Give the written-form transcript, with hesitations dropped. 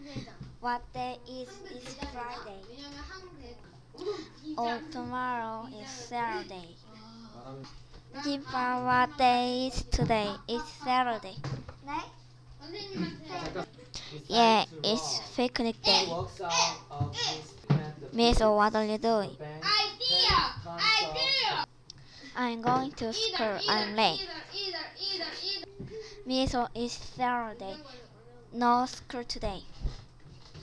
What day is Friday? Oh, tomorrow is Saturday. Diva, what day is today? It's Saturday. Yeah, it's picnic day. Miss, what are you doing? I'm going to school. I'm late. Miss, it's Saturday. No school today.